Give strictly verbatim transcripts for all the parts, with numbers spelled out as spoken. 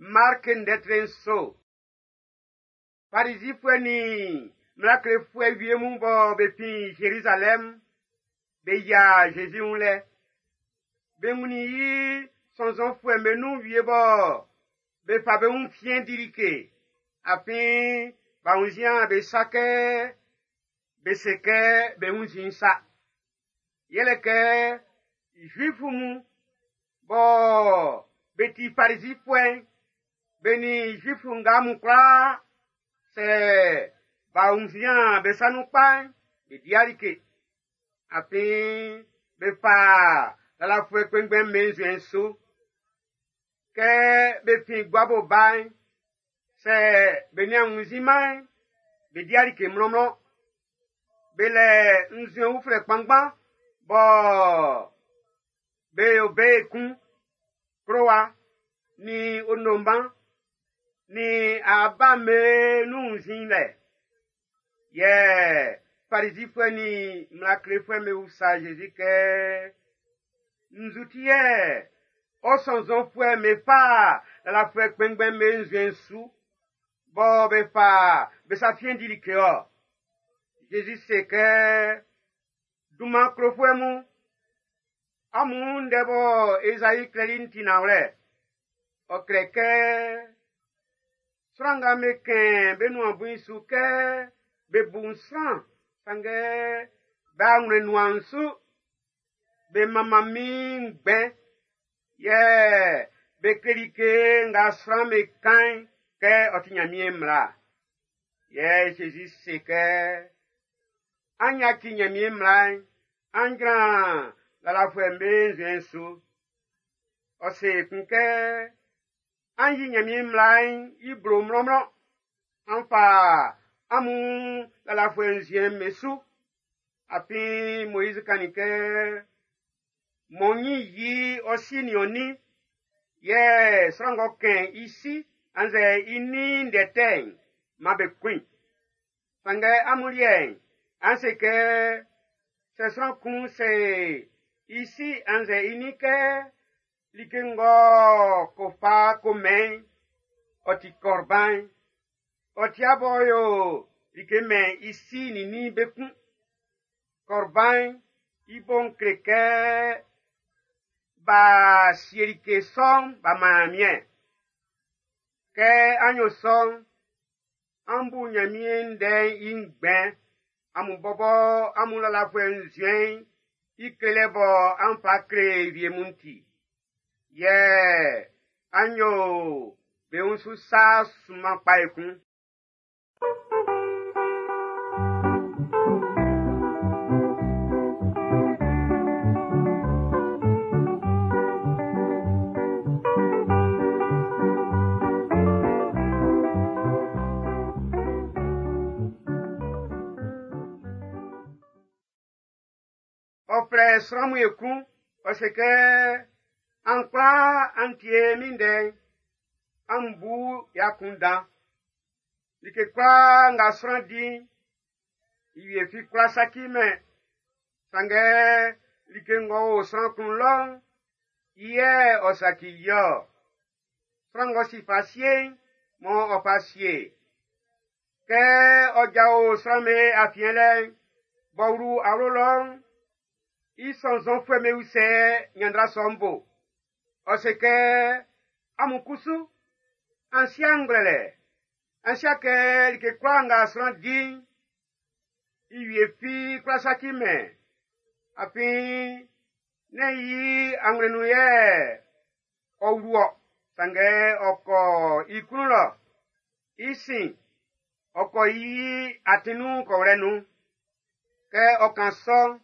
marque d'être so. Parisi fue ni mlakre fue vie mon bo bepi Jérusalem be ya Jésus on le be muni yi son son fue menu vie bo be fa be un fien dirike apin ba un jian be sake be seke be un jinsa yele ke juifu mu bo beti parisi fue beni juifu ngamu kwa c'est ba unzia be sanu pa be diarike api be pa la fue kwengbe menzu enso ke be fi gwabo bai c'est be ni unzima be diarike mlomlo be le nzio ufre pangba bo be obe kun kroa ni onomba ni abame nunzine ye parisi fue ni mlakre fue me usa Jésus que nzutie o sonzon fue me pa la fue kwengbe me nzu bo be pa be sa fien dilike o Jésus c'est que duma kro fue mu amun debo Esaïe kredinti nawle o kreke Sranga meken benu abun suke be bunsan sange ba ngre nuansu be mama min gbe ye be kerike nga sran me kan ke otinya mi mra ye Jésus c'est que anya kinya mi mra angra la la fwembe zensu o se kunke anyi nyami mlain ibro mlomlo anfa amu la la fwenzien mesu api Moïse kanike moni yi osini oni ye srango ken ici anze ini ndeten mabe queen sange amulien anse que ce sont kun se ici anze inike likengo kofa komen oti korban oti aboyo likeme isi nini bekun korban ibon kreke ba sierike son ba mamie ke anyo son ambu nyamien de ingben amu bobo amu la la fwenzien ikelebo ampa kre viemunti yeah, anyo be unsu sa suma paikun. Opre sramu yekun, parce que Ankla antie minde ambu yakunda like kwa nga srandi iye fi kwa sakime sange like ngo srankun long iye osaki yo frango si fasie mo opasie ke ojao srame afiele bouru arolong isonzon fweme use nyandra sombo Ose que amukusu ansianglele ansia ke ke kwanga srandi iyefi kwasakime api neyi anglenuye owuo sange oko ikunlo isi oko yi atinu korenu ke okanso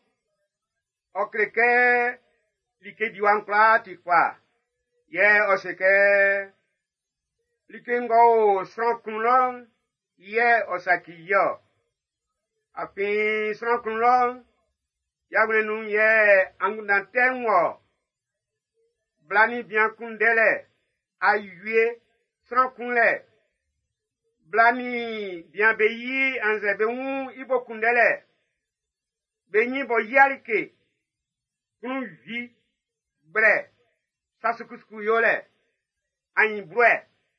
okreke like diwankla tikwa ye oseke likengo srankunlong ye osakiyo api srankunlong yagrenu ye angundantenwo blani biankundele ayue srankunle blani bianbeyi anzebewu ibokundele benyi bo yarike kun vi bre sasukusku yole anyi brue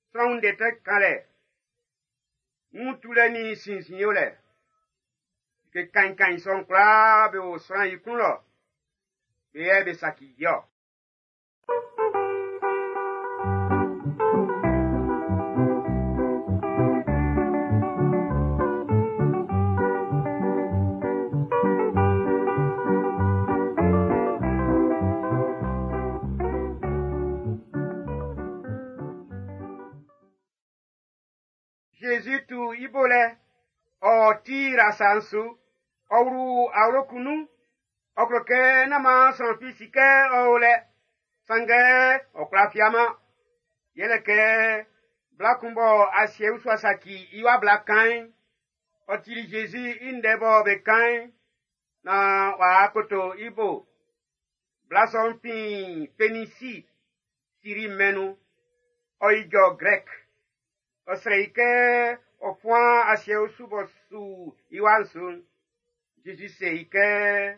Son de te kale. Moutule ni sinsignole. Que kan kan son kla be o san yikun lo. Be e be saki yo. Jésus tu ibole o tira sansu oru aurokunu okroke nama son fisike ole sange okrafiama yeleke blakumbo asie uswasaki iwa blakan otiri Jésus indebo bekan na wakoto ibo blason fin penisi siri menu oijo grek osreike ofwa asie usubo su iwansun Jésus seike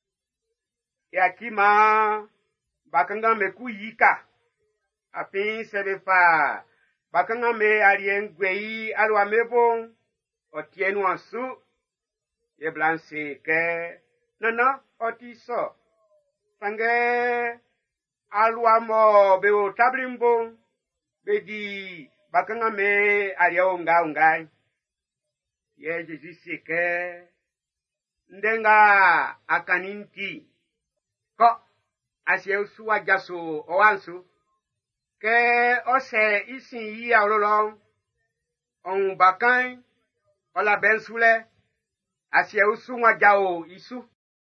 yakima bakanga meku yika apin sebefa bakanga me alien gwei alwa mebon otienu ansu ye blanse ke nana otiso sange alwa mo be o tabrimbo be di bakanga me alia unga unga ye Jésus seke ndenga akaninti ko asie usuwa jaso owansu ke ose isin yi awlolo on bakan ola bensule asie usuwa jao isu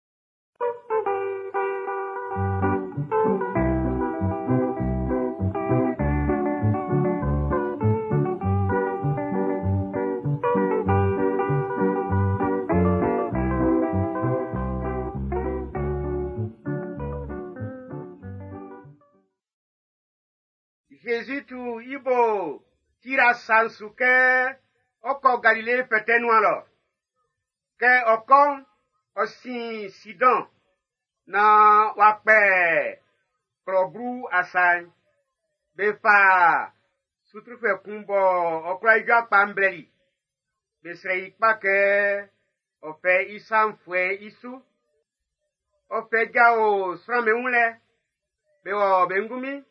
Jésus tu ibo tira sansu ke oko Galilée petenu alors ke okon osin Sidon na wakpe krobru asan befa sutrufe kumbo okra ijo pambreli besre ikpa ke ofe isan fue isu ofe jao srame unle bewo bengumi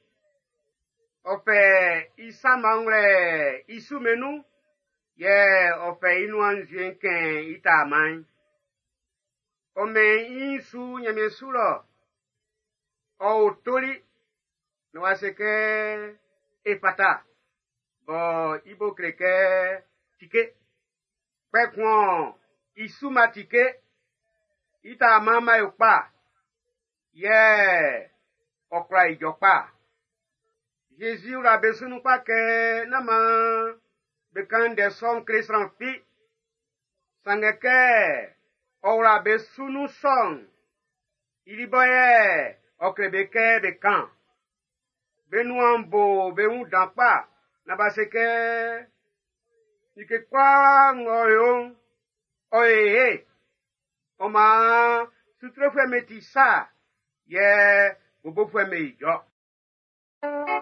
ofe isa mangre isu menu ye ofe inu anjenken ita man ome insu nyamesulo o toli no waseke epata bo ibo kreke tike pekwon isu matike ita mama yopa ye okra ijopa Jésus la besunu pa ke nama bekan de son krisran fi sangeke ora besunu son iliboye okrebeke bekan benuambo beun dampa na baseke ike kwa ngoyon oye oma sutrofwe metisa ye bobo fwe meijo